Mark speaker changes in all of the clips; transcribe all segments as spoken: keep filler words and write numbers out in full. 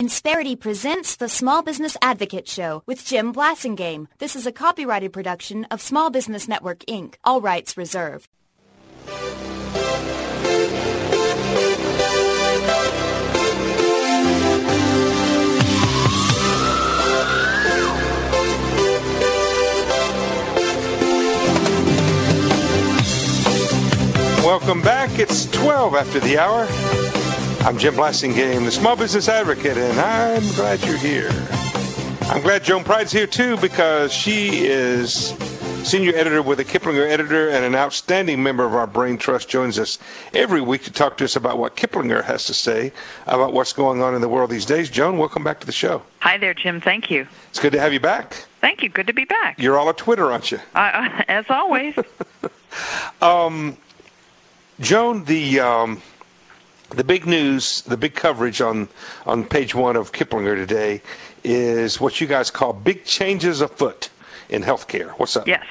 Speaker 1: Insperity presents the Small Business Advocate Show with Jim Blasingame. This is a copyrighted production of Small Business Network, Incorporated. All rights reserved.
Speaker 2: Welcome back. It's twelve after the hour. I'm Jim Blasingame, the Small Business Advocate, and I'm glad you're here. I'm glad Joan Pride's here, too, because she is senior editor with the Kiplinger Editor and an outstanding member of our Brain Trust, joins us every week to talk to us about what Kiplinger has to say about what's going on in the world these days. Joan, welcome back to the show.
Speaker 3: Hi there, Jim. Thank you.
Speaker 2: It's good to have you back.
Speaker 3: Thank you. Good to be back.
Speaker 2: You're all at Twitter, aren't you?
Speaker 3: Uh, as always.
Speaker 2: um, Joan, the... Um, The big news, the big coverage on, on page one of Kiplinger today is what you guys call big changes afoot in healthcare. What's up?
Speaker 3: Yes.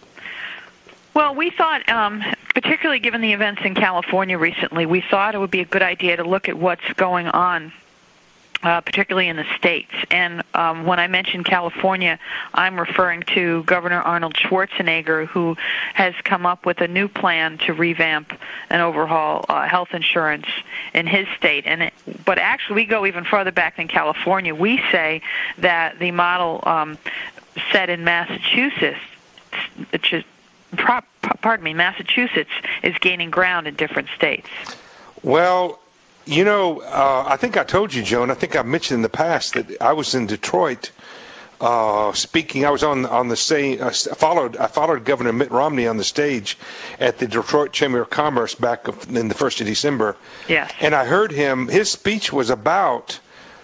Speaker 3: Well, we thought, um, particularly given the events in California recently, we thought it would be a good idea to look at what's going on, uh, particularly in the states. And um, when I mention California, I'm referring to Governor Arnold Schwarzenegger, who has come up with a new plan to revamp and overhaul uh, health insurance in his state. And it, but actually, we go even further back than California. We say that the model um, set in Massachusetts, which is, pardon me, Massachusetts is gaining ground in different states.
Speaker 2: Well, you know, uh, I think I told you, Joan, I think I mentioned in the past that I was in Detroit uh, speaking. I was on on the same, I followed, I followed Governor Mitt Romney on the stage at the Detroit Chamber of Commerce back in the first of December.
Speaker 3: Yes.
Speaker 2: And I heard him, his speech was about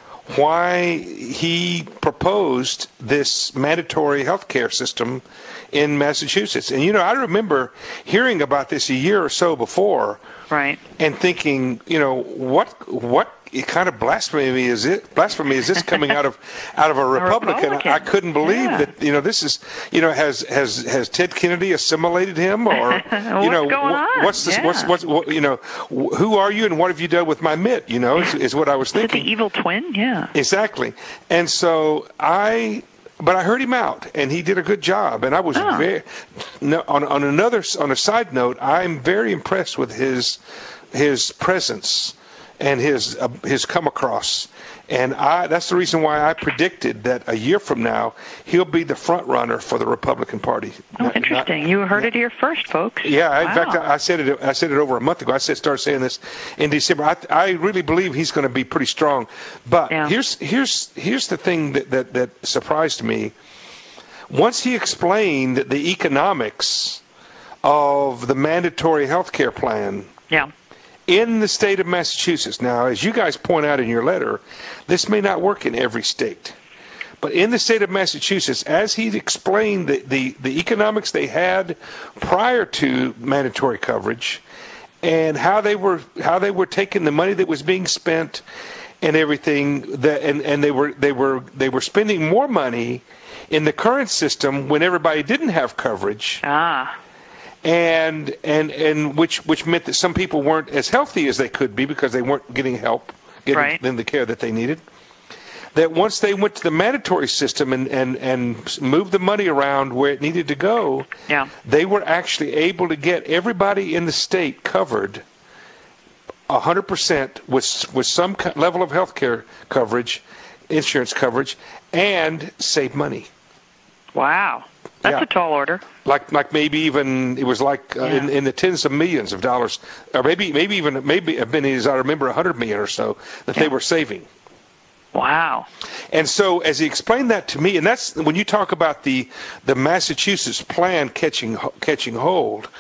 Speaker 2: why he proposed this mandatory health care system in Massachusetts. And, you know, I remember hearing about this a year or so before.
Speaker 3: Right.
Speaker 2: And thinking, you know, what what kind of blasphemy is it? Blasphemy is this coming out of out of a Republican?
Speaker 3: a Republican.
Speaker 2: I couldn't believe
Speaker 3: yeah.
Speaker 2: that. You know, this is, you know, has has has Ted Kennedy assimilated him, or you know,
Speaker 3: what's going on?
Speaker 2: what's this?
Speaker 3: Yeah.
Speaker 2: What's what's what, you know, who are you and what have you done with my mitt? You know, is, is what I was
Speaker 3: Is it
Speaker 2: thinking.
Speaker 3: the evil twin? Yeah.
Speaker 2: Exactly. And so I. But I heard him out, and he did a good job. And I was
Speaker 3: oh.
Speaker 2: very no, on on another on a side note. I'm very impressed with his his presence and his uh, his come across. And I that's the reason why I predicted that a year from now he'll be the front runner for the Republican Party.
Speaker 3: Oh,
Speaker 2: not,
Speaker 3: interesting!
Speaker 2: Not,
Speaker 3: you heard
Speaker 2: yeah.
Speaker 3: it here first, folks.
Speaker 2: Yeah,
Speaker 3: wow.
Speaker 2: in fact, I, I said it. I said it over a month ago. I said started saying this in December. I, I really believe he's going to be pretty strong. But
Speaker 3: yeah.
Speaker 2: here's here's here's the thing that, that that surprised me. Once he explained the economics of the mandatory health care plan.
Speaker 3: Yeah.
Speaker 2: In the state of Massachusetts. Now, as you guys point out in your letter, this may not work in every state. But in the state of Massachusetts, as he explained the, the, the economics they had prior to mandatory coverage and how they were how they were taking the money that was being spent and everything, that and, and they were they were they were spending more money in the current system when everybody didn't have coverage.
Speaker 3: Ah.
Speaker 2: And and and which which meant that some people weren't as healthy as they could be because they weren't getting help, getting
Speaker 3: right.
Speaker 2: the care that they needed. That once they went to the mandatory system and, and, and moved the money around where it needed to go,
Speaker 3: yeah.
Speaker 2: they were actually able to get everybody in the state covered one hundred percent with with some level of health care coverage, insurance coverage, and save money.
Speaker 3: Wow. That's
Speaker 2: yeah.
Speaker 3: a tall order.
Speaker 2: Like, like maybe even it was like uh,
Speaker 3: yeah.
Speaker 2: in, in the tens of millions of dollars, or maybe, maybe even maybe have been as I remember, a hundred million or so that yeah. they were saving.
Speaker 3: Wow.
Speaker 2: And so, as he explained that to me, and that's when you talk about the the Massachusetts plan catching catching hold.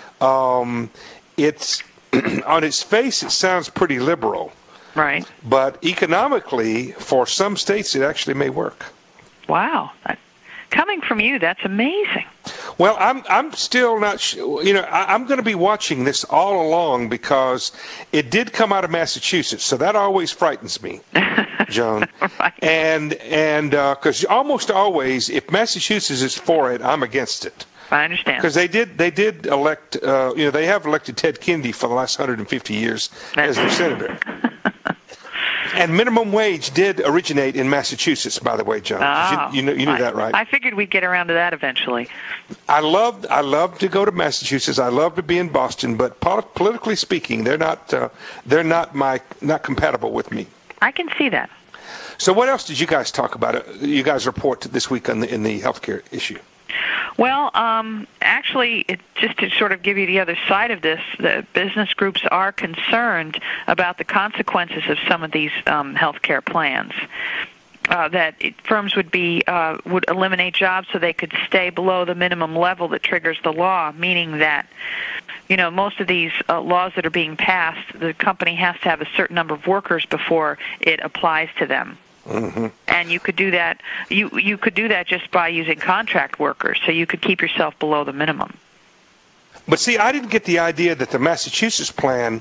Speaker 2: Um, it's on its face, it sounds pretty liberal,
Speaker 3: right?
Speaker 2: But economically, for some states, it actually may work.
Speaker 3: Wow. That, coming from you, that's amazing.
Speaker 2: Well, I'm I'm still not sure. You know, I, I'm going to be watching this all along because it did come out of Massachusetts, so that always frightens me, Joan.
Speaker 3: Right.
Speaker 2: And and because uh, almost always, if Massachusetts is for it, I'm against it.
Speaker 3: I understand.
Speaker 2: Because they did they did elect, uh, you know, they have elected Ted Kennedy for the last one hundred fifty years
Speaker 3: That's
Speaker 2: as their senator. And minimum wage did originate in Massachusetts, by the way, John.
Speaker 3: Oh,
Speaker 2: you, you, know, you knew
Speaker 3: I,
Speaker 2: that, right?
Speaker 3: I figured we'd get around to that eventually.
Speaker 2: I love I love to go to Massachusetts. I love to be in Boston, but polit- politically speaking, they're not uh, they're not my not compatible with me.
Speaker 3: I can see that.
Speaker 2: So, what else did you guys talk about? You guys report this week on the, in the healthcare issue.
Speaker 3: Well, um, actually, it, just to sort of give you the other side of this, the business groups are concerned about the consequences of some of these um, healthcare plans. Uh, that it, firms would be uh, would eliminate jobs so they could stay below the minimum level that triggers the law, meaning that, you know, most of these uh, laws that are being passed, the company has to have a certain number of workers before it applies to them.
Speaker 2: Mm-hmm.
Speaker 3: And you could do that. You you could do that just by using contract workers, so you could keep yourself below the minimum.
Speaker 2: But see, I didn't get the idea that the Massachusetts plan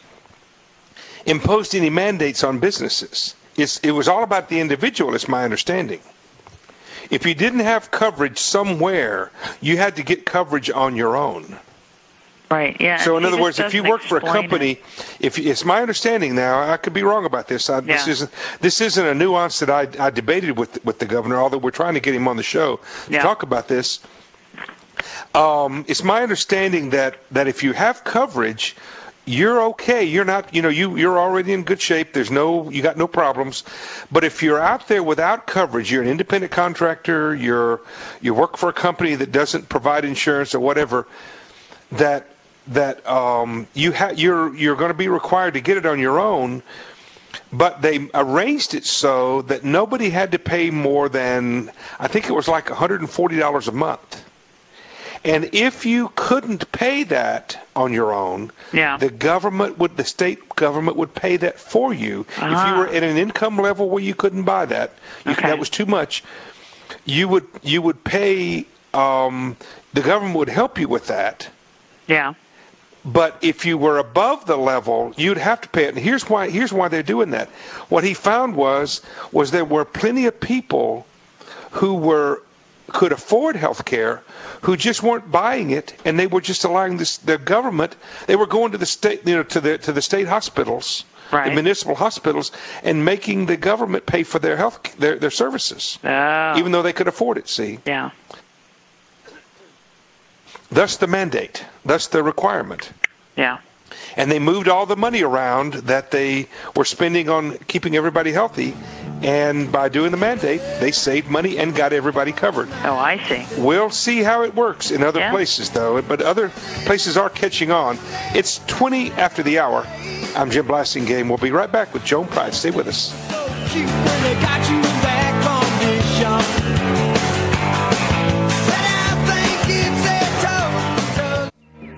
Speaker 2: imposed any mandates on businesses. It's, it was all about the individual, is my understanding. If you didn't have coverage somewhere, you had to get coverage on your own.
Speaker 3: Right. Yeah.
Speaker 2: So in other words, if you work for a
Speaker 3: explain
Speaker 2: company,
Speaker 3: it.
Speaker 2: if it's my understanding now, I could be wrong about this. I,
Speaker 3: Yeah.
Speaker 2: This isn't this isn't a nuance that I, I debated with with the governor, although we're trying to get him on the show to
Speaker 3: Yeah.
Speaker 2: talk about this. Um, it's my understanding that that if you have coverage, you're okay. You're not, you know, you you're already in good shape. There's no, you got no problems. But if you're out there without coverage, you're an independent contractor. You're you work for a company that doesn't provide insurance or whatever. That that um, you ha- you're you're going to be required to get it on your own, but they arranged it so that nobody had to pay more than, I think it was like one hundred forty dollars a month. And if you couldn't pay that on your own,
Speaker 3: Yeah.
Speaker 2: the government would, the state government would pay that for you.
Speaker 3: Ah.
Speaker 2: If you were at an income level where you couldn't buy that, you
Speaker 3: Okay.
Speaker 2: could, that was too much, you would you would pay. Um, the government would help you with that.
Speaker 3: Yeah.
Speaker 2: But if you were above the level, you'd have to pay it. And here's why here's why they're doing that. What he found was was there were plenty of people who were could afford health care who just weren't buying it, and they were just allowing this, the government, they were going to the state, you know, to the to the state hospitals,
Speaker 3: Right.
Speaker 2: the municipal hospitals, and making the government pay for their health their their services,
Speaker 3: Oh.
Speaker 2: even though they could afford it. See,
Speaker 3: Yeah.
Speaker 2: thus the mandate, thus the requirement.
Speaker 3: Yeah.
Speaker 2: And they moved all the money around that they were spending on keeping everybody healthy. And by doing the mandate, they saved money and got everybody covered.
Speaker 3: Oh, I see.
Speaker 2: We'll see how it works in other
Speaker 3: Yeah.
Speaker 2: places, though. But other places are catching on. It's twenty after the hour. I'm Jim Blasingame. We'll be right back with Joan Pride. Stay with us.
Speaker 4: She really got you back from this jump. But I think it's a total.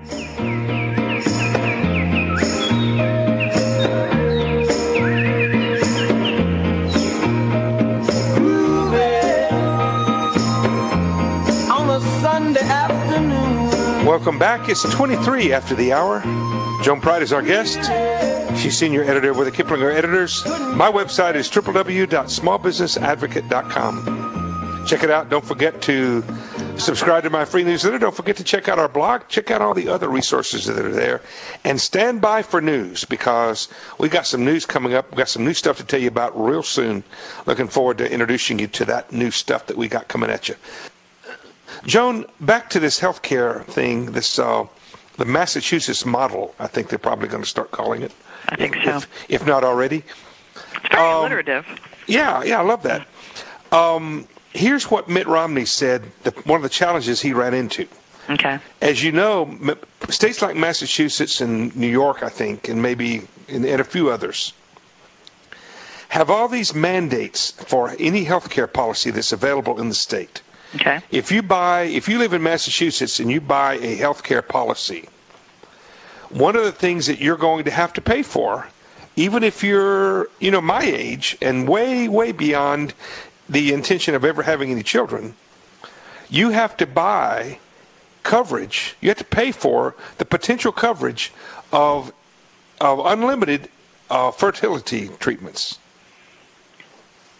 Speaker 4: On a Sunday afternoon.
Speaker 2: Welcome back. It's twenty-three after the hour. Joan Pride is our guest. She's senior editor with the Kiplinger Editors. My website is w w w dot small business advocate dot com. Check it out. Don't forget to subscribe to my free newsletter. Don't forget to check out our blog. Check out all the other resources that are there. And stand by for news, because we got some news coming up. We've got some new stuff to tell you about real soon. Looking forward to introducing you to that new stuff that we got coming at you. Joan, back to this healthcare thing, this uh, the Massachusetts model, I think they're probably going to start calling it.
Speaker 3: I think
Speaker 2: if,
Speaker 3: so.
Speaker 2: If, if not already.
Speaker 3: It's very
Speaker 2: Um,
Speaker 3: alliterative.
Speaker 2: Yeah, yeah, I love that. Um, here's what Mitt Romney said, the, one of the challenges he ran into.
Speaker 3: Okay.
Speaker 2: As you know, m- states like Massachusetts and New York, I think, and maybe and, and a few others, have all these mandates for any health care policy that's available in the state.
Speaker 3: Okay.
Speaker 2: If you buy, if you live in Massachusetts and you buy a health care policy, one of the things that you're going to have to pay for, even if you're, you know, my age and way, way beyond the intention of ever having any children, you have to buy coverage. You have to pay for the potential coverage of of unlimited uh, fertility treatments.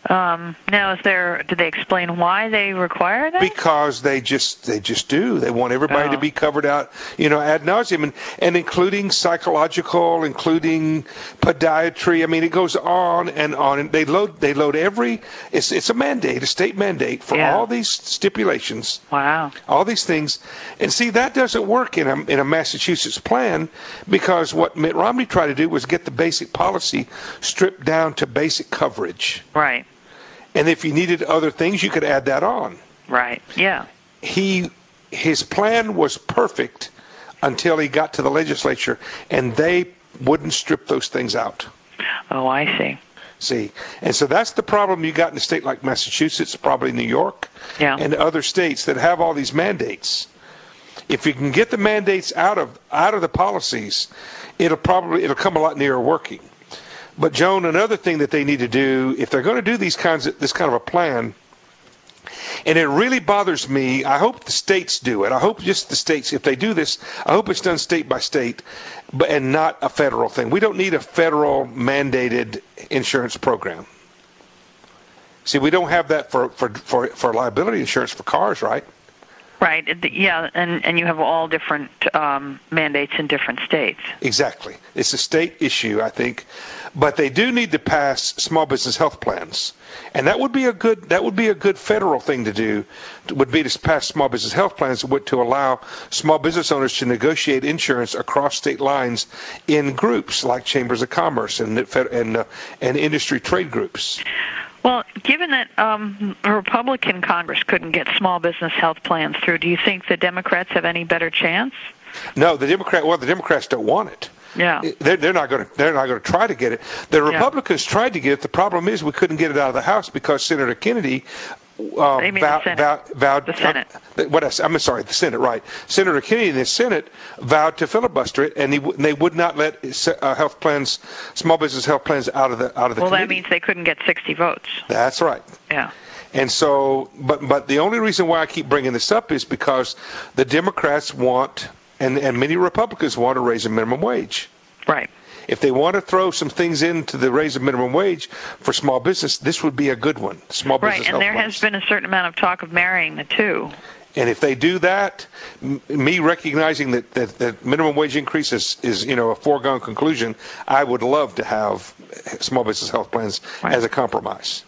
Speaker 3: Um, now, is there? Did they explain why they require that?
Speaker 2: Because they just they just do. They want everybody
Speaker 3: Oh.
Speaker 2: to be covered out, you know, ad nauseum, and, and including psychological, including podiatry. I mean, it goes on and on. And they load they load every. It's it's a mandate, a state mandate for
Speaker 3: Yeah.
Speaker 2: all these stipulations.
Speaker 3: Wow.
Speaker 2: All these things, and see that doesn't work in a in a Massachusetts plan, because what Mitt Romney tried to do was get the basic policy stripped down to basic coverage.
Speaker 3: Right.
Speaker 2: And if you needed other things, you could add that on.
Speaker 3: Right. Yeah.
Speaker 2: He, his plan was perfect until he got to the legislature, and they wouldn't strip those things out.
Speaker 3: Oh, I see.
Speaker 2: See, and so that's the problem you got in a state like Massachusetts, probably New York,
Speaker 3: Yeah.
Speaker 2: and other states that have all these mandates. If you can get the mandates out of out of the policies, it'll probably it'll come a lot nearer working. But Joan, another thing that they need to do, if they're going to do these kinds of this kind of a plan, and it really bothers me, I hope the states do it. I hope just the states, if they do this, I hope it's done state by state, but and not a federal thing. We don't need a federal mandated insurance program. See, we don't have that for for for, for liability insurance for cars, right?
Speaker 3: Right. It- Yeah, and, and you have all different um, mandates in different states.
Speaker 2: Exactly. It's a state issue, I think. But they do need to pass small business health plans. And that would be a good that would be a good federal thing to do, would be to pass small business health plans to allow small business owners to negotiate insurance across state lines in groups like chambers of commerce and and, uh, and industry trade groups.
Speaker 3: Well, given that um, a Republican Congress couldn't get small business health plans through, do you think the Democrats have any better chance?
Speaker 2: No, the Democrat. Well, the Democrats don't want it.
Speaker 3: Yeah.
Speaker 2: They're, they're not going to. They're not going to try to get it. The Republicans yeah. tried to get it. The problem is we couldn't get it out of the House because Senator Kennedy uh,
Speaker 3: they mean
Speaker 2: vowed,
Speaker 3: the Senate.
Speaker 2: vowed, vowed.
Speaker 3: The Senate.
Speaker 2: Uh, what I, I'm sorry, the Senate. Right. Senator Kennedy in the Senate vowed to filibuster it, and he, they would not let uh, health plans, small business health plans, out of the out of the.
Speaker 3: Well,
Speaker 2: committee.
Speaker 3: that means they couldn't get sixty votes.
Speaker 2: That's right.
Speaker 3: Yeah.
Speaker 2: And so, but but the only reason why I keep bringing this up is because the Democrats want, and and many Republicans want to raise a minimum wage.
Speaker 3: Right.
Speaker 2: If they want to throw some things into the raise of minimum wage for small business, this would be a good one. Small business
Speaker 3: right,
Speaker 2: health
Speaker 3: and there
Speaker 2: plans.
Speaker 3: has been a certain amount of talk of marrying the two.
Speaker 2: And if they do that, m- me recognizing that, that, that minimum wage increase is, is, you know, a foregone conclusion, I would love to have small business health plans
Speaker 3: right.
Speaker 2: as a compromise.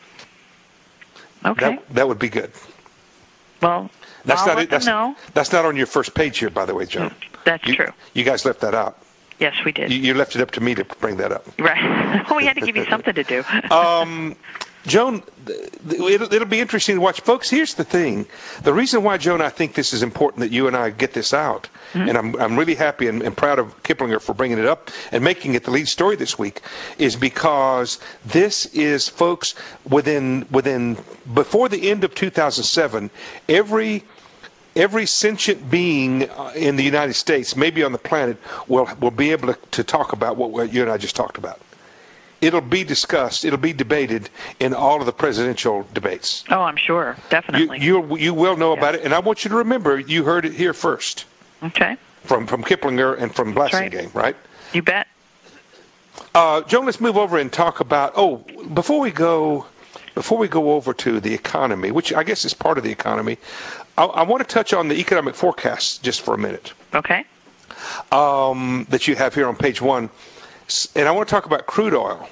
Speaker 3: Okay.
Speaker 2: That, that would be good.
Speaker 3: Well,
Speaker 2: that's
Speaker 3: I'll
Speaker 2: not
Speaker 3: let
Speaker 2: it. That's,
Speaker 3: them know.
Speaker 2: That's not on your first page here, by the way, Joan.
Speaker 3: That's
Speaker 2: you,
Speaker 3: true.
Speaker 2: You guys left that out.
Speaker 3: Yes, we did.
Speaker 2: You, you left it up to me to bring that up.
Speaker 3: Right. Well, we had to give you something to do.
Speaker 2: um, Joan, it'll, it'll be interesting to watch. Folks, here's the thing. The reason why, Joan, I think this is important that you and I get this out, mm-hmm. and I'm, I'm really happy and, and proud of Kiplinger for bringing it up and making it the lead story this week, is because this is, folks, within within before the end of two thousand seven, every Every sentient being in the United States, maybe on the planet, will will be able to, to talk about what you and I just talked about. It'll be discussed. It'll be debated in all of the presidential debates.
Speaker 3: Oh, I'm sure. Definitely.
Speaker 2: You you, you will know
Speaker 3: yeah.
Speaker 2: about it, and I want you to remember you heard it here first.
Speaker 3: Okay.
Speaker 2: From from Kiplinger and from Blassingame, right. right?
Speaker 3: You bet.
Speaker 2: Uh, Joan, let's move over and talk about. Oh, before we go. Before we go over to the economy, which I guess is part of the economy, I, I want to touch on the economic forecast just for a minute.
Speaker 3: Okay.
Speaker 2: Um, that you have here on page one. And I want to talk about crude oil.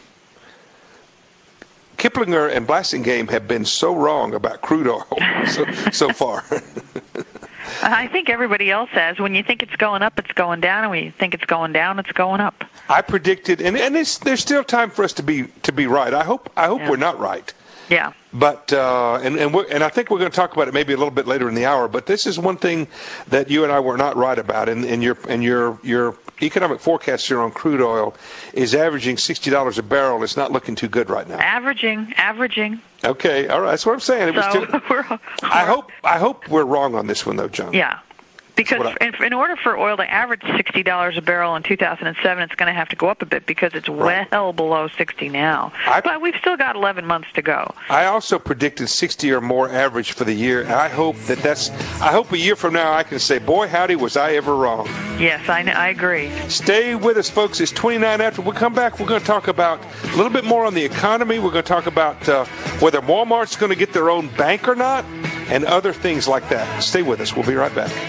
Speaker 2: Kiplinger and Blassingame have been so wrong about crude oil so, so far.
Speaker 3: I think everybody else has. When you think it's going up, it's going down, and when you think it's going down, it's going up.
Speaker 2: I predicted, and, and it's, there's still time for us to be to be right. I hope I hope
Speaker 3: yeah.
Speaker 2: we're not right.
Speaker 3: Yeah.
Speaker 2: But uh, and and, we're, and I think we're going to talk about it maybe a little bit later in the hour. But this is one thing that you and I were not right about, and, and your and your your economic forecast here on crude oil is averaging sixty dollars a barrel. It's not looking too good right now.
Speaker 3: Averaging, averaging.
Speaker 2: Okay, all right. That's what I'm saying. It was
Speaker 3: so
Speaker 2: still,
Speaker 3: we're,
Speaker 2: I hope I hope we're wrong on this one though, John.
Speaker 3: Yeah. Because
Speaker 2: I,
Speaker 3: in, in order for oil to average sixty dollars a barrel in two thousand seven, it's going to have to go up a bit because it's
Speaker 2: right.
Speaker 3: well below sixty now.
Speaker 2: I,
Speaker 3: but we've still got eleven months to go.
Speaker 2: I also predicted sixty or more average for the year. I hope that that's. I hope a year from now I can say, boy, howdy, was I ever wrong.
Speaker 3: Yes, I, I agree.
Speaker 2: Stay with us, folks. It's twenty-nine after. We'll come back. We're going to talk about a little bit more on the economy. We're going to talk about uh, whether Walmart's going to get their own bank or not, and other things like that. Stay with us. We'll be right back.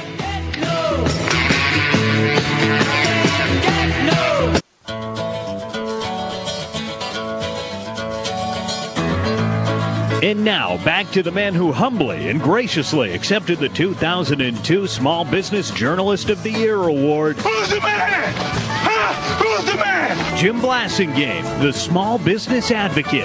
Speaker 5: And now, back to the man who humbly and graciously accepted the two thousand two Small Business Journalist of the Year award.
Speaker 2: Who's the man? Huh? Who's the man?
Speaker 5: Jim Blasingame, the Small Business Advocate.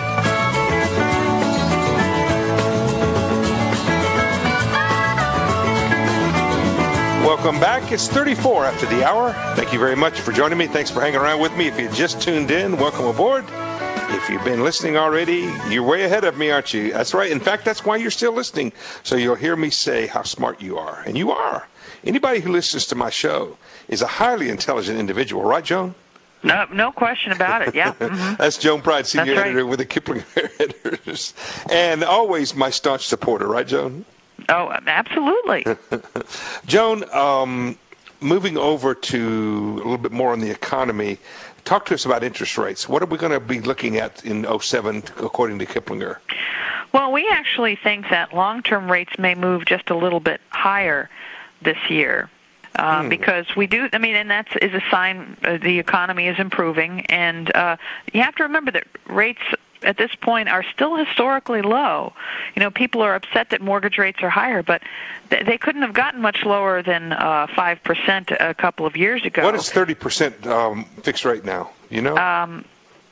Speaker 2: Welcome back. It's thirty-four after the hour. Thank you very much for joining me. Thanks for hanging around with me. If you just tuned in, welcome aboard. If you've been listening already, you're way ahead of me, aren't you? That's right. In fact, that's why you're still listening. So you'll hear me say how smart you are. And you are. Anybody who listens to my show is a highly intelligent individual. Right, Joan?
Speaker 3: No, no question about it. Yeah. Mm-hmm.
Speaker 2: That's Joan Pride, senior
Speaker 3: That's right.
Speaker 2: editor with the Kiplinger Editors. And always my staunch supporter. Right, Joan?
Speaker 3: Oh, absolutely.
Speaker 2: Joan, um, moving over to a little bit more on the economy, talk to us about interest rates. What are we going to be looking at in oh seven, according to Kiplinger?
Speaker 3: Well, we actually think that long-term rates may move just a little bit higher this year. Uh, hmm. Because we do, I mean, and that is a sign uh, the economy is improving. And uh, you have to remember that rates at this point are still historically low. You know, people are upset that mortgage rates are higher, but th- they couldn't have gotten much lower than uh, five percent a couple of years ago.
Speaker 2: What is thirty percent um, fixed rate now? You know?
Speaker 3: Um,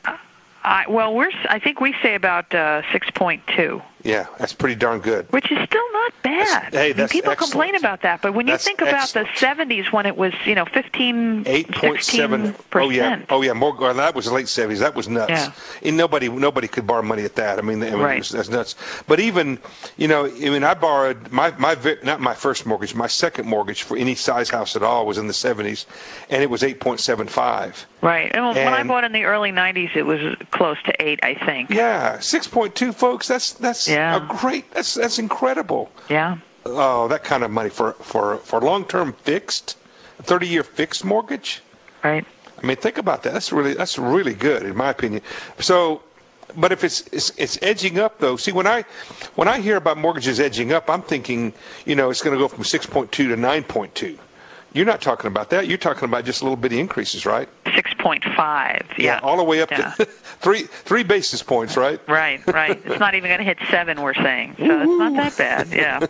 Speaker 3: I, well, we're, I think we say about uh, six point two.
Speaker 2: Yeah, that's pretty darn good.
Speaker 3: Which is still not bad.
Speaker 2: That's, hey, that's
Speaker 3: people
Speaker 2: excellent.
Speaker 3: complain about that, but when you
Speaker 2: that's
Speaker 3: think about
Speaker 2: excellent.
Speaker 3: the seventies when it was, you know, fifteen,
Speaker 2: eight point seven. Oh yeah, oh yeah. More, well, that was the late seventies. That was nuts.
Speaker 3: Yeah.
Speaker 2: And nobody, nobody could borrow money at that. I mean, I mean
Speaker 3: right.
Speaker 2: it was, that's nuts. But even, you know, I mean, I borrowed my my not my first mortgage, my second mortgage for any size house at all was in the seventies, and it was eight point seven five.
Speaker 3: Right. And when
Speaker 2: and,
Speaker 3: I bought in the early nineties, it was close to eight, I think.
Speaker 2: Yeah, six point two, folks. That's that's
Speaker 3: yeah.
Speaker 2: a great. That's that's incredible.
Speaker 3: Yeah.
Speaker 2: Oh, that kind of money for for for long-term fixed, thirty-year fixed mortgage.
Speaker 3: Right.
Speaker 2: I mean, think about that. That's really that's really good, in my opinion. So, but if it's it's, it's edging up, though. See, when I when I hear about mortgages edging up, I'm thinking, you know, it's going to go from six point two to nine point two. You're not talking about that. You're talking about just little bitty increases, right?
Speaker 3: six point five. Yeah.
Speaker 2: yeah all the way up
Speaker 3: yeah.
Speaker 2: to three three basis points, right?
Speaker 3: Right, right. It's not even going to hit seven, we're saying. So it's not that bad. Yeah.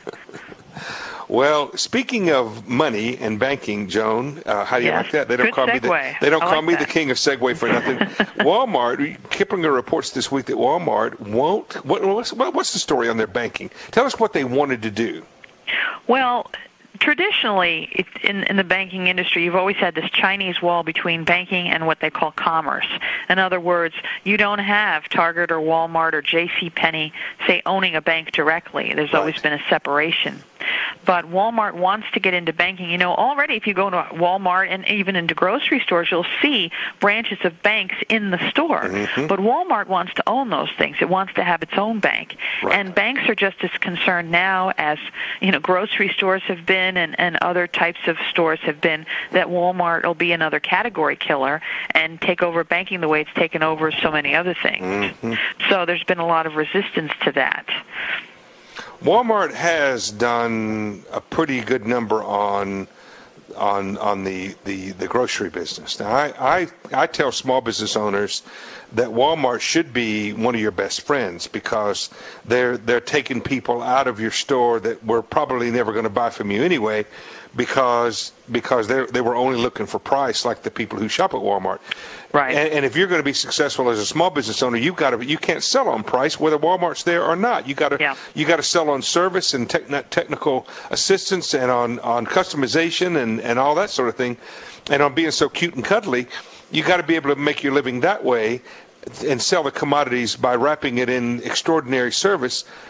Speaker 2: Well, speaking of money and banking, Joan, uh, how do you
Speaker 3: yes.
Speaker 2: like that? They don't
Speaker 3: Good
Speaker 2: call
Speaker 3: segue.
Speaker 2: me the they don't
Speaker 3: I
Speaker 2: call
Speaker 3: like
Speaker 2: me
Speaker 3: that.
Speaker 2: the king of Segway for nothing. Walmart, Kiplinger reports this week that Walmart won't. What, what's, what's the story on their banking? Tell us what they wanted to do.
Speaker 3: Well, traditionally, it, in, in the banking industry, you've always had this Chinese wall between banking and what they call commerce. In other words, you don't have Target or Walmart or J C Penney, say, owning a bank directly. There's
Speaker 2: Right.
Speaker 3: always been a separation. But Walmart wants to get into banking. You know, already if you go to Walmart and even into grocery stores, you'll see branches of banks in the store.
Speaker 2: Mm-hmm.
Speaker 3: But Walmart wants to own those things. It wants to have its own bank.
Speaker 2: Right.
Speaker 3: And banks are just as concerned now as, you know, grocery stores have been and, and other types of stores have been that Walmart will be another category killer and take over banking the way it's taken over so many other things.
Speaker 2: Mm-hmm.
Speaker 3: So there's been a lot of resistance to that.
Speaker 2: Walmart has done a pretty good number on on on the, the, the grocery business. Now, I, I I tell small business owners that Walmart should be one of your best friends because they're they're taking people out of your store that were probably never going to buy from you anyway, because because they they were only looking for price, like the people who shop at Walmart.
Speaker 3: Right.
Speaker 2: And, and if you're going to be successful as a small business owner, you've got to you can't sell on price whether Walmart's there or not. You got to
Speaker 3: yeah.
Speaker 2: you got to sell on service and tech, technical assistance and on, on customization and, and all that sort of thing, and on being so cute and cuddly. You got to be able to make your living that way and sell the commodities by wrapping it in extraordinary service.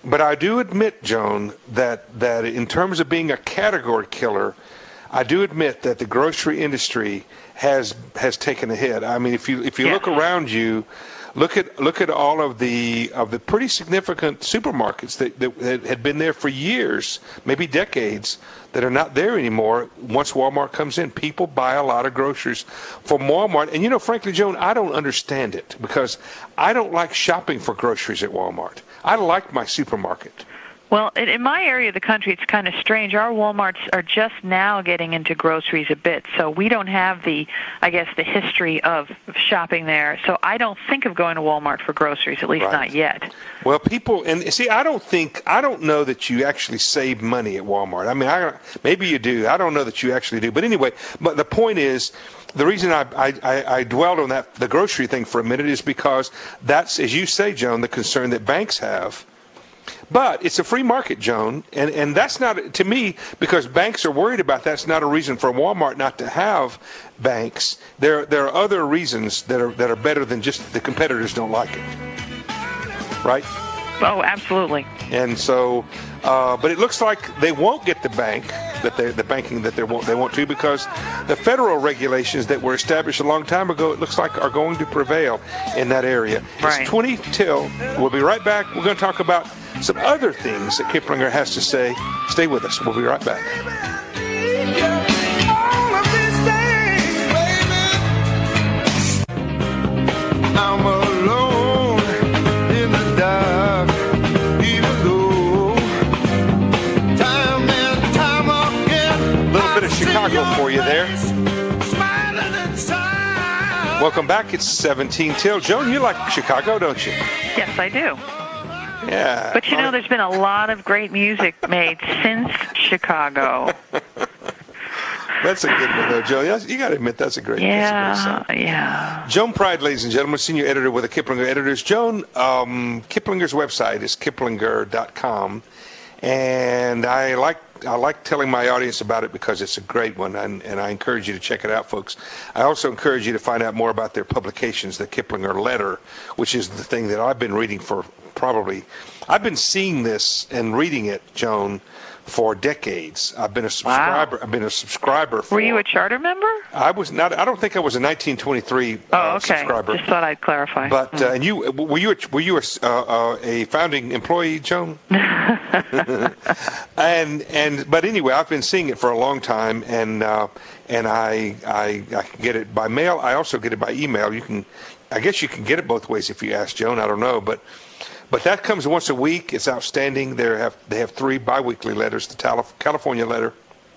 Speaker 2: but I do admit, Joan, that, that in terms of being a category killer, I do admit that the grocery industry has has taken a hit. I mean, if you if you
Speaker 3: yes.
Speaker 2: look around you, look at look at all of the of the pretty significant supermarkets that, that, that had been there for years, maybe decades, that are not there anymore. Once Walmart comes in, people buy a lot of groceries from Walmart. And you know, frankly, Joan, I don't understand it because I don't like shopping for groceries at Walmart. I like my supermarket.
Speaker 3: Well, in in my area of the country, it's kind of strange. Our Walmarts are just now getting into groceries a bit, so we don't have the, I guess, the history of shopping there. So I don't think of going to Walmart for groceries, at least
Speaker 2: Right.
Speaker 3: not yet.
Speaker 2: Well, people, and see, I don't think, I don't know that you actually save money at Walmart. I mean, I maybe you do. I don't know that you actually do. But anyway, but the point is, the reason I, I, I, I dwelled on that, the grocery thing for a minute, is because that's, as you say, Joan, the concern that banks have. But it's a free market, Joan, and, and that's not, to me, because banks are worried about that's not a reason for Walmart not to have banks. There there are other reasons that are that are better than just the competitors don't like it. Right?
Speaker 3: Oh, absolutely.
Speaker 2: And so, uh, but it looks like they won't get the bank, that they, the banking that they want, they want to, because the federal regulations that were established a long time ago, it looks like are going to prevail in that area.
Speaker 3: Right.
Speaker 2: It's twenty till. We'll be right back. We're going to talk about some other things that Kiplinger has to say. Stay with us. We'll be right back.
Speaker 4: All of these things, baby. I'm alone in the dark, even though time and time again.
Speaker 2: A little bit of Chicago for you there. Welcome back. It's seventeen till. Joan, you like Chicago, don't you?
Speaker 3: Yes, I do.
Speaker 2: Yeah.
Speaker 3: But you know, there's been a lot of great music made since Chicago.
Speaker 2: That's a good one, though, Joan. You got to admit that's a great,
Speaker 3: Yeah,
Speaker 2: that's a great song.
Speaker 3: yeah.
Speaker 2: Joan Pride, ladies and gentlemen, senior editor with the Kiplinger Editors. Joan, um, Kiplinger's website is kiplinger dot com, and I like I like telling my audience about it because it's a great one, and, and I encourage you to check it out, folks. I also encourage you to find out more about their publications, the Kiplinger Letter, which is the thing that I've been reading for probably, I've been seeing this and reading it, Joan, for decades. I've been a subscriber.
Speaker 3: Wow.
Speaker 2: I've been a subscriber for.
Speaker 3: Were you a charter member?
Speaker 2: I was not. I don't think I was a nineteen twenty-three
Speaker 3: Oh,
Speaker 2: uh,
Speaker 3: okay.
Speaker 2: subscriber.
Speaker 3: Just thought I'd clarify.
Speaker 2: But uh, and you were you a, were you a, uh, uh, a founding employee, Joan? and and but anyway, I've been seeing it for a long time, and uh, and I, I I can get it by mail. I also get it by email. You can, I guess you can get it both ways if you ask Joan. I don't know, but. But that comes once a week. It's outstanding. They have they have three biweekly letters: the California letter,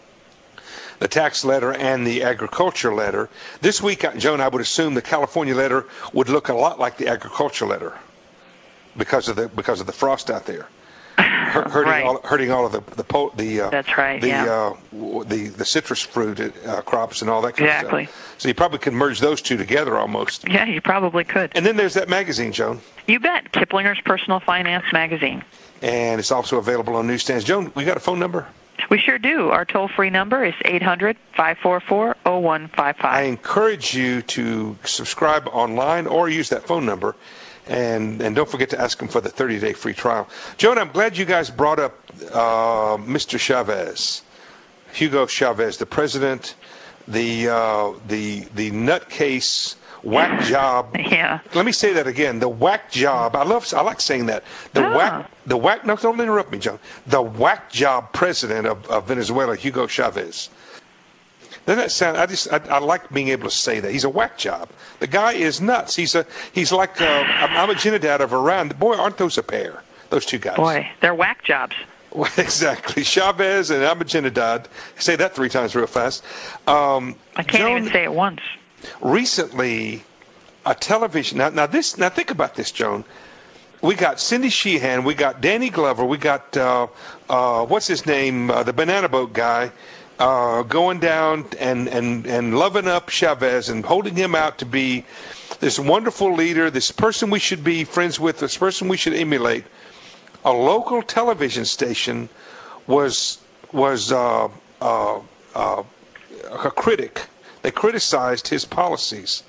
Speaker 2: the tax letter, and the agriculture letter. This week, Joan, I would assume the California letter would look a lot like the agriculture letter because of the because of the frost out there, hurting
Speaker 3: right.
Speaker 2: all hurting all of the the po- the uh,
Speaker 3: That's right.
Speaker 2: the
Speaker 3: yeah.
Speaker 2: uh, the the citrus fruit uh, crops and all that kind
Speaker 3: Exactly.
Speaker 2: of stuff. So you probably could merge those two together almost.
Speaker 3: Yeah, you probably could.
Speaker 2: And then there's that magazine, Joan.
Speaker 3: You bet. Kiplinger's Personal Finance Magazine.
Speaker 2: And it's also available on newsstands. Joan, we got a phone number?
Speaker 3: We sure do. Our toll-free number is eight hundred, five four four, oh one five
Speaker 2: I
Speaker 3: five.
Speaker 2: encourage you to subscribe online or use that phone number. And and don't forget to ask them for the thirty-day free trial. Joan, I'm glad you guys brought up uh, Mister Chavez, Hugo Chavez, the president, the uh, the the nutcase whack job.
Speaker 3: Yeah.
Speaker 2: Let me say that again. The whack job. I love. I like saying that. The
Speaker 3: Ah.
Speaker 2: whack. The whack. No, don't interrupt me, John. The whack job president of, of Venezuela, Hugo Chavez. Doesn't that sound? I just. I, I like being able to say that he's a whack job. The guy is nuts. He's a. He's like uh, Ahmadinejad of Iran. Boy, aren't those a pair? Those two guys.
Speaker 3: Boy, they're whack jobs.
Speaker 2: Well, exactly. Chavez and Ahmadinejad. Say that three times real fast. Um,
Speaker 3: I can't
Speaker 2: Joan,
Speaker 3: even say it once.
Speaker 2: Recently, a television. Now, now this. Now think about this, Joan. We got Cindy Sheehan. We got Danny Glover. We got uh, uh, what's his name? Uh, the banana boat guy. Uh, going down and, and, and loving up Chavez and holding him out to be this wonderful leader, this person we should be friends with, this person we should emulate. A local television station was was uh, uh, uh, a critic. They criticized his policies.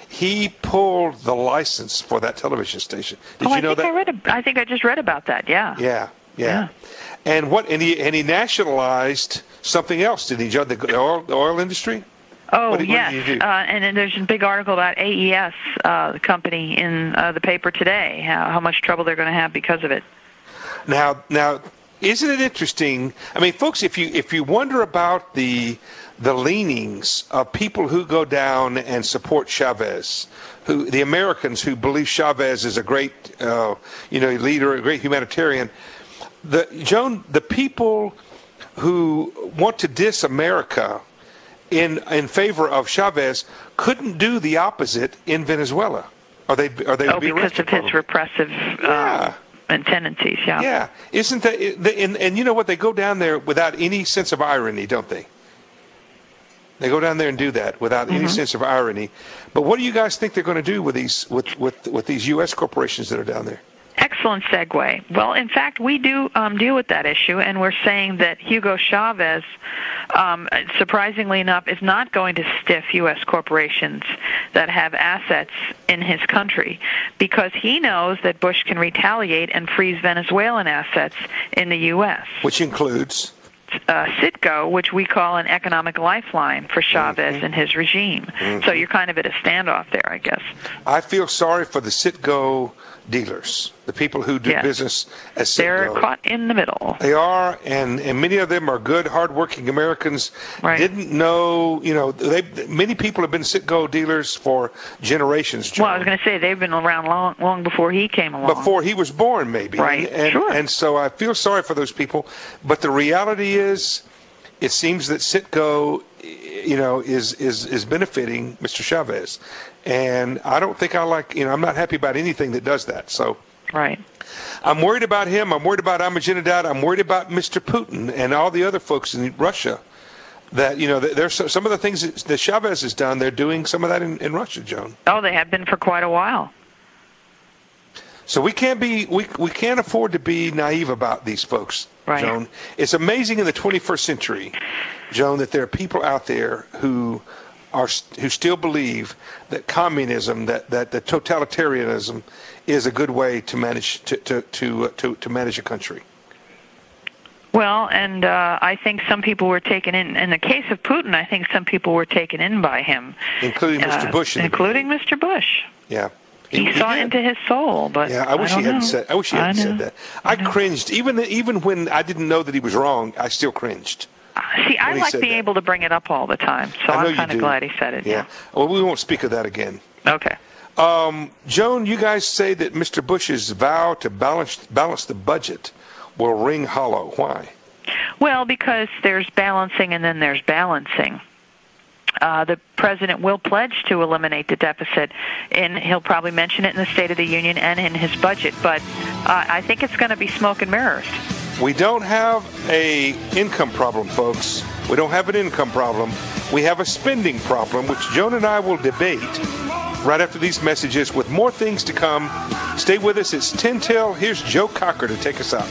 Speaker 2: he pulled the license for that television station. Did
Speaker 3: oh,
Speaker 2: you
Speaker 3: I
Speaker 2: know
Speaker 3: think
Speaker 2: that?
Speaker 3: I read. A, I think I just read about that. Yeah.
Speaker 2: Yeah, yeah.
Speaker 3: Yeah.
Speaker 2: And what? And he and he nationalized something else. Did he? Judge the oil, the oil industry?
Speaker 3: Oh,
Speaker 2: What did- what
Speaker 3: yes.
Speaker 2: did you do?
Speaker 3: Uh, and then there's a big article about A E S, uh, the company, in uh, the paper today, how, how much trouble they're going to have because of it.
Speaker 2: Now, now, isn't it interesting? I mean, folks, if you if you wonder about the the leanings of people who go down and support Chavez, who the Americans who believe Chavez is a great, uh, you know, leader, a great humanitarian, the Joan, the people who want to diss America in in favor of Chavez couldn't do the opposite in Venezuela, or they or they would
Speaker 3: Oh,
Speaker 2: be
Speaker 3: because
Speaker 2: arrested
Speaker 3: of his
Speaker 2: probably.
Speaker 3: repressive
Speaker 2: Yeah.
Speaker 3: um, and tendencies, yeah.
Speaker 2: Yeah, isn't that? And, and you know what? They go down there without any sense of irony, don't they? They go down there and do that without
Speaker 3: Mm-hmm.
Speaker 2: any sense of irony. But what do you guys think they're going to do with these with with with these U S corporations that are down there?
Speaker 3: Excellent segue. Well, in fact, we do um, deal with that issue, and we're saying that Hugo Chavez, um, surprisingly enough, is not going to stiff U S corporations that have assets in his country, because he knows that Bush can retaliate and freeze Venezuelan assets in the U S
Speaker 2: Which includes
Speaker 3: Uh, Citgo, which we call an economic lifeline for Chavez
Speaker 2: Mm-hmm.
Speaker 3: and his regime.
Speaker 2: Mm-hmm.
Speaker 3: So you're kind of at a standoff there, I guess.
Speaker 2: I feel sorry for the Citgo dealers, the people who do
Speaker 3: Yes.
Speaker 2: business as Citgo.
Speaker 3: They're caught in the middle.
Speaker 2: They are, and, and many of them are good, hardworking Americans.
Speaker 3: Right.
Speaker 2: Didn't know, you know, they many people have been Citgo dealers for generations. John.
Speaker 3: Well, I was going to say they've been around long, long before he came along.
Speaker 2: Before he was born, maybe.
Speaker 3: Right,
Speaker 2: And, and,
Speaker 3: sure.
Speaker 2: and so I feel sorry for those people. But the reality is, it seems that Citgo, you know, is, is, is benefiting Mister Chavez. And I don't think I like, you know, I'm not happy about anything that does that. So
Speaker 3: Right.
Speaker 2: I'm worried about him. I'm worried about Ahmadinejad. I'm worried about Mister Putin and all the other folks in Russia. That, you know, there's some of the things that Chavez has done, they're doing some of that in, in Russia, Joan.
Speaker 3: Oh, they have been for quite a while.
Speaker 2: So we can't be we we can't afford to be naive about these folks,
Speaker 3: Right.
Speaker 2: Joan. It's amazing in the twenty-first century, Joan, that there are people out there who are who still believe that communism, that that the totalitarianism, is a good way to manage to to to uh, to, to manage a country.
Speaker 3: Well, and uh, I think some people were taken in. In the case of Putin, I think some people were taken in by him,
Speaker 2: Including Mister
Speaker 3: uh,
Speaker 2: Bush. In the
Speaker 3: including
Speaker 2: beginning.
Speaker 3: Mister Bush.
Speaker 2: Yeah.
Speaker 3: He, he saw
Speaker 2: did.
Speaker 3: into his soul, but
Speaker 2: Yeah, I wish
Speaker 3: I
Speaker 2: he
Speaker 3: don't
Speaker 2: hadn't
Speaker 3: know.
Speaker 2: said. I wish he hadn't
Speaker 3: I
Speaker 2: said
Speaker 3: know.
Speaker 2: that. I,
Speaker 3: I know.
Speaker 2: cringed even even when I didn't know that he was wrong. I still cringed.
Speaker 3: Uh, See, I
Speaker 2: when he
Speaker 3: like
Speaker 2: said
Speaker 3: being
Speaker 2: that.
Speaker 3: able to bring it up all the time, so
Speaker 2: I know
Speaker 3: I'm
Speaker 2: you
Speaker 3: kind of
Speaker 2: do.
Speaker 3: glad he said it.
Speaker 2: Yeah. Well, we won't speak of that again.
Speaker 3: Okay.
Speaker 2: Um, Joan, you guys say that Mister Bush's vow to balance balance the budget will ring hollow. Why?
Speaker 3: Well, because there's balancing and then there's balancing. Uh, the president will pledge to eliminate the deficit, and he'll probably mention it in the State of the Union and in his budget, but uh, I think it's going to be smoke and mirrors.
Speaker 2: We don't have a income problem, folks. We don't have an income problem. We have a spending problem, which Joan and I will debate right after these messages with more things to come. Stay with us. It's ten till. Here's Joe Cocker to take us out.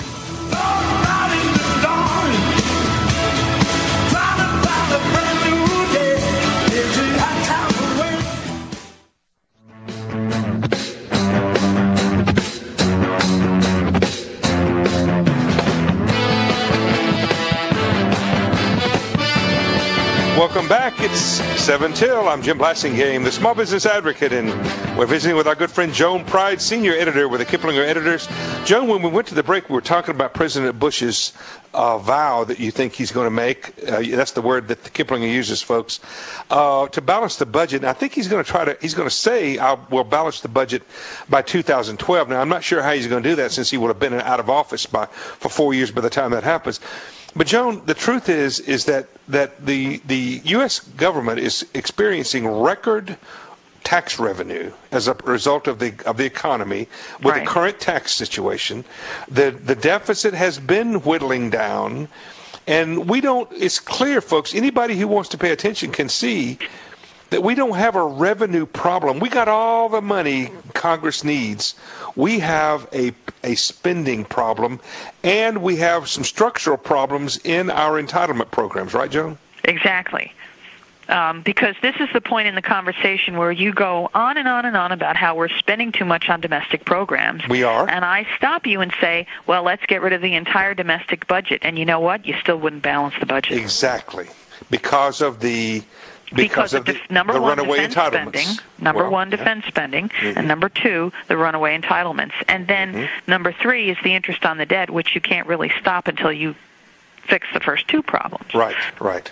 Speaker 2: Welcome back. It's seven till. I'm Jim Blasingame, the Small Business Advocate, and we're visiting with our good friend Joan Pride, Senior Editor with the Kiplinger Editors. Joan, when we went to the break, we were talking about President Bush's uh, vow that you think he's going to make. Uh, that's the word that the Kiplinger uses, folks, uh, to balance the budget. And I think he's going to try to, he's going to say, I will balance the budget by two thousand twelve. Now, I'm not sure how he's going to do that since he would have been out of office by for four years by the time that happens. But Joan, the truth is is that that the the U S government is experiencing record tax revenue as a result of the of the economy with
Speaker 3: Right.
Speaker 2: the current tax situation. The the deficit has been whittling down, and we don't. It's clear, folks. Anybody who wants to pay attention can see that we don't have a revenue problem. We got all the money Congress needs. We have a a spending problem, and we have some structural problems in our entitlement programs. Right, Joan?
Speaker 3: Exactly. Um, because this is the point in the conversation where you go on and on and on about how we're spending too much on domestic programs.
Speaker 2: We are.
Speaker 3: And I stop you and say, well, let's get rid of the entire domestic budget. And you know what? You still wouldn't balance the budget.
Speaker 2: Exactly. Because of the...
Speaker 3: Because, because of, of the, number
Speaker 2: the
Speaker 3: one,
Speaker 2: runaway
Speaker 3: defense
Speaker 2: entitlements.
Speaker 3: spending, number
Speaker 2: well,
Speaker 3: one,
Speaker 2: yeah.
Speaker 3: defense spending,
Speaker 2: mm-hmm.
Speaker 3: and number two, the runaway entitlements. And then mm-hmm. number three is the interest on the debt, which you can't really stop until you fix the first two problems.
Speaker 2: Right, right.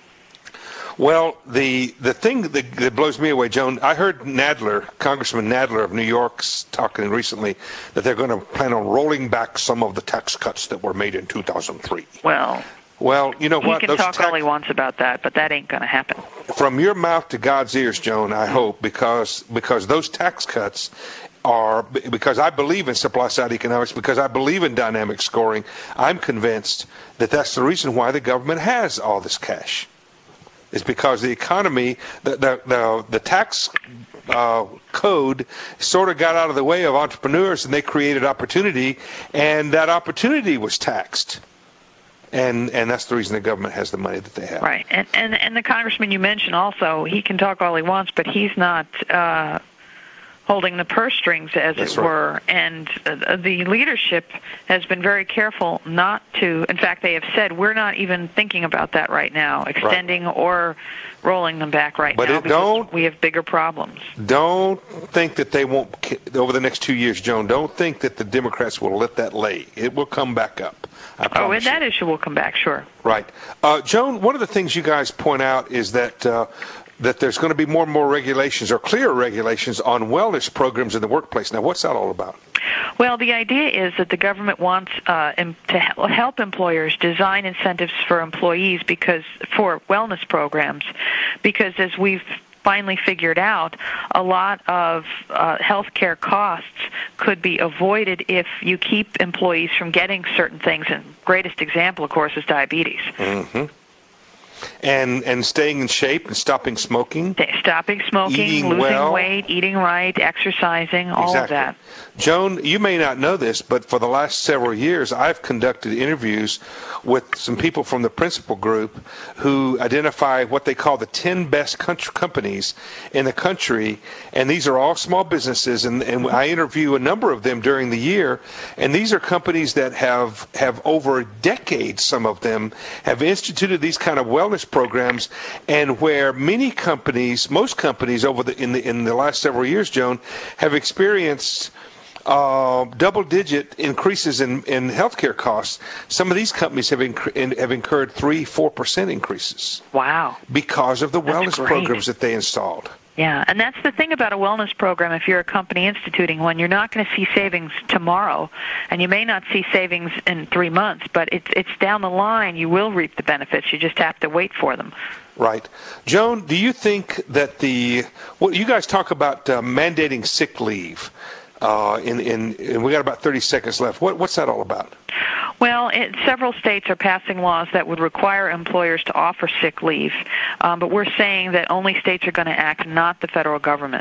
Speaker 2: Well, the the thing that, that blows me away, Joan, I heard Nadler, Congressman Nadler of New York, talking recently that they're going to plan on rolling back some of the tax cuts that were made in two thousand three.
Speaker 3: Well...
Speaker 2: Well, you know
Speaker 3: he
Speaker 2: what?
Speaker 3: He can
Speaker 2: Those
Speaker 3: talk
Speaker 2: tax-
Speaker 3: all he wants about that, but that ain't going to happen.
Speaker 2: From your mouth to God's ears, Joan, I hope, because because those tax cuts are, because I believe in supply-side economics, because I believe in dynamic scoring, I'm convinced that that's the reason why the government has all this cash. It's because the economy, the the the, the tax uh, code sort of got out of the way of entrepreneurs, and they created opportunity, and that opportunity was taxed. And and that's the reason the government has the money that they have.
Speaker 3: Right. And and, and the congressman you mentioned also, he can talk all he wants, but he's not uh, holding the purse strings, as
Speaker 2: that's
Speaker 3: it
Speaker 2: right.
Speaker 3: were. And uh, the leadership has been very careful not to. In fact, they have said, we're not even thinking about that right now, extending right. or rolling them back right
Speaker 2: but
Speaker 3: now
Speaker 2: it
Speaker 3: because
Speaker 2: don't,
Speaker 3: we have bigger problems.
Speaker 2: Don't think that they won't, over the next two years, Joan, don't think that the Democrats will let that lay. It will come back up.
Speaker 3: Oh, and that issue will come back, sure.
Speaker 2: Right. Uh, Joan, one of the things you guys point out is that uh, that there's going to be more and more regulations or clearer regulations on wellness programs in the workplace. Now, what's that all about?
Speaker 3: Well, the idea is that the government wants uh, to help employers design incentives for employees because for wellness programs, because as we've finally figured out, a lot of uh, healthcare costs could be avoided if you keep employees from getting certain things. And greatest example, of course, is diabetes.
Speaker 2: Mm-hmm. And and staying in shape and stopping smoking.
Speaker 3: Stopping smoking,
Speaker 2: eating
Speaker 3: losing
Speaker 2: well.
Speaker 3: weight, eating right, exercising, all
Speaker 2: exactly.
Speaker 3: of that.
Speaker 2: Joan, you may not know this, but for the last several years, I've conducted interviews with some people from the Principal Group who identify what they call the ten best country companies in the country, and these are all small businesses, and, and I interview a number of them during the year, and these are companies that have, have over decades, some of them, have instituted these kind of wellness programs, and where many companies, most companies over the in the in the last several years, Joan, have experienced uh, double-digit increases in in healthcare costs. Some of these companies have inc- have incurred three, four percent increases.
Speaker 3: Wow!
Speaker 2: Because of the
Speaker 3: That's
Speaker 2: wellness
Speaker 3: great.
Speaker 2: programs that they installed.
Speaker 3: Yeah, and that's the thing about a wellness program. If you're a company instituting one, you're not going to see savings tomorrow, and you may not see savings in three months, but it's it's down the line. You will reap the benefits. You just have to wait for them.
Speaker 2: Right. Joan, do you think that the what you guys talk about uh, mandating sick leave? Uh, in, in, and we got about thirty seconds left. What, what's that all about?
Speaker 3: Well, it, several states are passing laws that would require employers to offer sick leave, um, but we're saying that only states are going to act, not the federal government.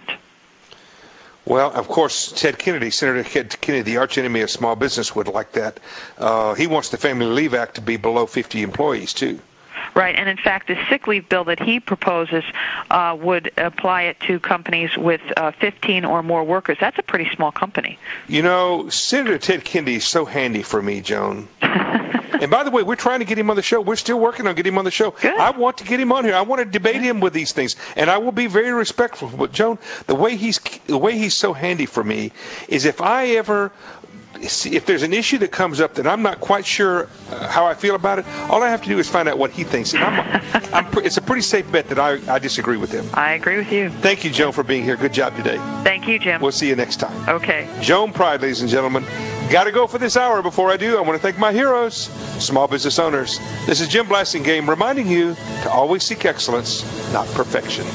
Speaker 2: Well, of course, Ted Kennedy, Senator Ted Kennedy, the archenemy of small business, would like that. Uh, he wants the Family Leave Act to be below fifty employees, too.
Speaker 3: Right, and in fact, the sick leave bill that he proposes uh, would apply it to companies with uh, fifteen or more workers. That's a pretty small company.
Speaker 2: You know, Senator Ted Kennedy is so handy for me, Joan. And by the way, we're trying to get him on the show. We're still working on getting him on the show.
Speaker 3: Good.
Speaker 2: I want to get him on here. I want to debate him with these things, and I will be very respectful. But Joan, the way he's the way he's so handy for me is if I ever. If there's an issue that comes up that I'm not quite sure how I feel about it, all I have to do is find out what he thinks. And I'm, I'm, it's a pretty safe bet that I, I disagree with him.
Speaker 3: I agree with you.
Speaker 2: Thank you, Joan, for being here. Good job today.
Speaker 3: Thank you, Jim.
Speaker 2: We'll see you next time.
Speaker 3: Okay.
Speaker 2: Joan Pride, ladies and gentlemen. Got to go for this hour. Before I do, I want to thank my heroes, small business owners. This is Jim Blasingame reminding you to always seek excellence, not perfection.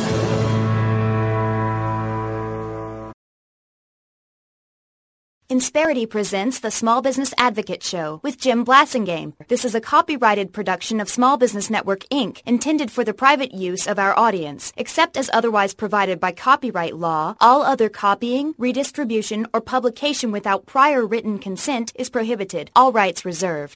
Speaker 1: Insperity presents the Small Business Advocate Show with Jim Blasingame. This is a copyrighted production of Small Business Network, Incorporated, intended for the private use of our audience. Except as otherwise provided by copyright law, all other copying, redistribution, or publication without prior written consent is prohibited. All rights reserved.